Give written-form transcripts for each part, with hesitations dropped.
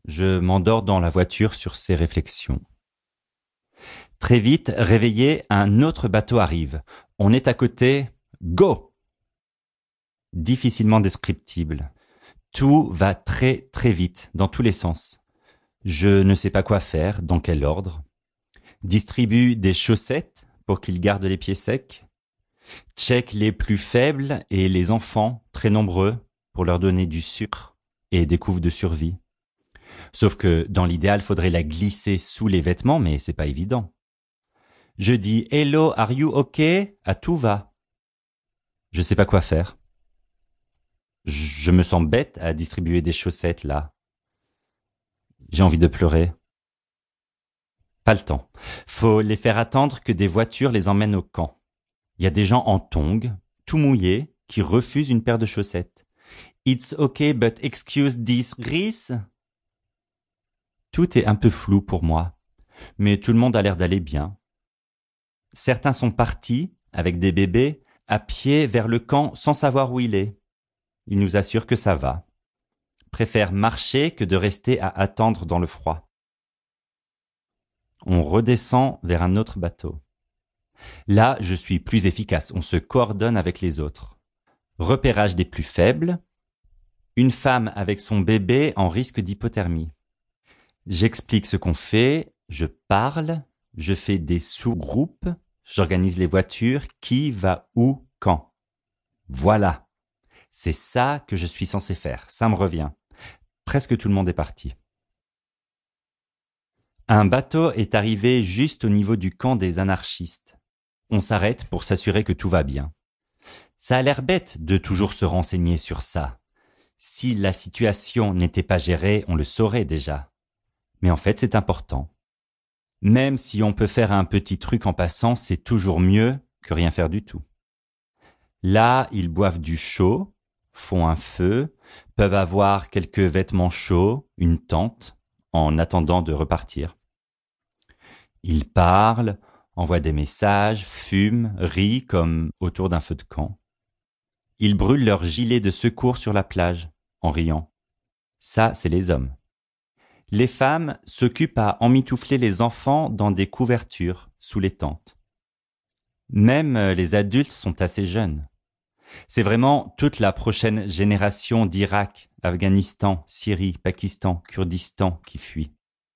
Je m'endors dans la voiture sur ces réflexions. Très vite, réveillé, un autre bateau arrive. On est à côté. Go! Difficilement descriptible. Tout va très très vite, dans tous les sens. Je ne sais pas quoi faire, dans quel ordre. Distribue des chaussettes pour qu'ils gardent les pieds secs. Check les plus faibles et les enfants, très nombreux, pour leur donner du sucre et des couves de survie. Sauf que, dans l'idéal, faudrait la glisser sous les vêtements, mais c'est pas évident. Je dis « Hello, are you okay ?» à tout va. Je sais pas quoi faire. Je me sens bête à distribuer des chaussettes, là. J'ai envie de pleurer. Pas le temps. Faut les faire attendre que des voitures les emmènent au camp. Il y a des gens en tongs, tout mouillés, qui refusent une paire de chaussettes. It's okay, but excuse this, Rhys? Tout est un peu flou pour moi, mais tout le monde a l'air d'aller bien. Certains sont partis, avec des bébés, à pied vers le camp sans savoir où il est. Ils nous assurent que ça va. Préfèrent marcher que de rester à attendre dans le froid. On redescend vers un autre bateau. Là, je suis plus efficace, on se coordonne avec les autres. Repérage des plus faibles. Une femme avec son bébé en risque d'hypothermie. J'explique ce qu'on fait, je parle, je fais des sous-groupes, j'organise les voitures, qui va où, quand. Voilà. C'est ça que je suis censé faire, ça me revient. Presque tout le monde est parti. Un bateau est arrivé juste au niveau du camp des anarchistes. On s'arrête pour s'assurer que tout va bien. Ça a l'air bête de toujours se renseigner sur ça. Si la situation n'était pas gérée, on le saurait déjà. Mais en fait, c'est important. Même si on peut faire un petit truc en passant, c'est toujours mieux que rien faire du tout. Là, ils boivent du chaud, font un feu, peuvent avoir quelques vêtements chauds, une tente, en attendant de repartir. Ils parlent, envoient des messages, fument, rient comme autour d'un feu de camp. Ils brûlent leurs gilets de secours sur la plage, en riant. Ça, c'est les hommes. Les femmes s'occupent à emmitoufler les enfants dans des couvertures, sous les tentes. Même les adultes sont assez jeunes. C'est vraiment toute la prochaine génération d'Irak, Afghanistan, Syrie, Pakistan, Kurdistan qui fuit.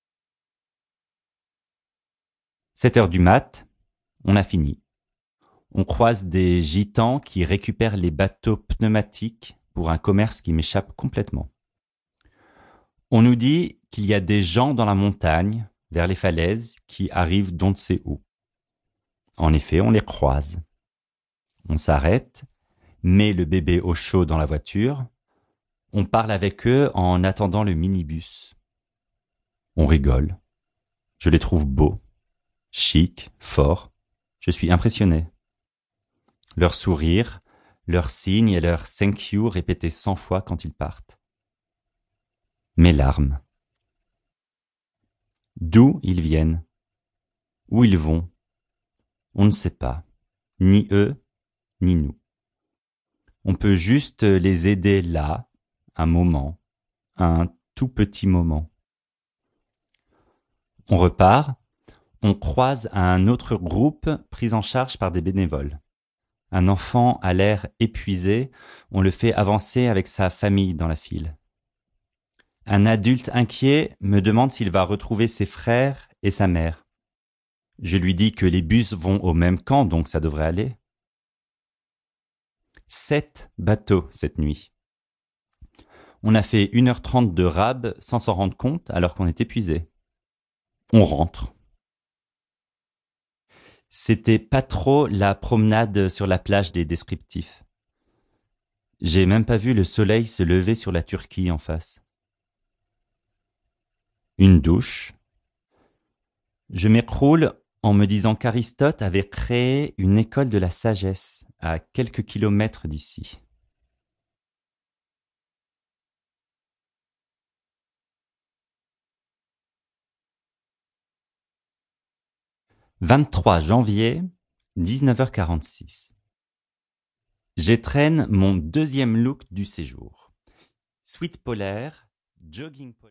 7 heures du mat, on a fini. On croise des gitans qui récupèrent les bateaux pneumatiques pour un commerce qui m'échappe complètement. On nous dit qu'il y a des gens dans la montagne, vers les falaises, qui arrivent d'on ne sait où. En effet, on les croise. On s'arrête, met le bébé au chaud dans la voiture. On parle avec eux en attendant le minibus. On rigole. Je les trouve beaux, chics, forts. Je suis impressionné. Leur sourire, leurs signes et leurs thank you répétés 100 fois quand ils partent. Mes larmes. D'où ils viennent? Où ils vont? On ne sait pas. Ni eux, ni nous. On peut juste les aider là, un moment, un tout petit moment. On repart, on croise un autre groupe pris en charge par des bénévoles. Un enfant a l'air épuisé, on le fait avancer avec sa famille dans la file. Un adulte inquiet me demande s'il va retrouver ses frères et sa mère. Je lui dis que les bus vont au même camp, donc ça devrait aller. 7 bateaux cette nuit. On a fait 1h30 de rab sans s'en rendre compte alors qu'on est épuisé. On rentre. C'était pas trop la promenade sur la plage des descriptifs. J'ai même pas vu le soleil se lever sur la Turquie en face. Une douche. Je m'écroule en me disant qu'Aristote avait créé une école de la sagesse à quelques kilomètres d'ici. « 23 janvier, 19h46. J'étraîne mon deuxième look du séjour. Sweat polaire, jogging polaire.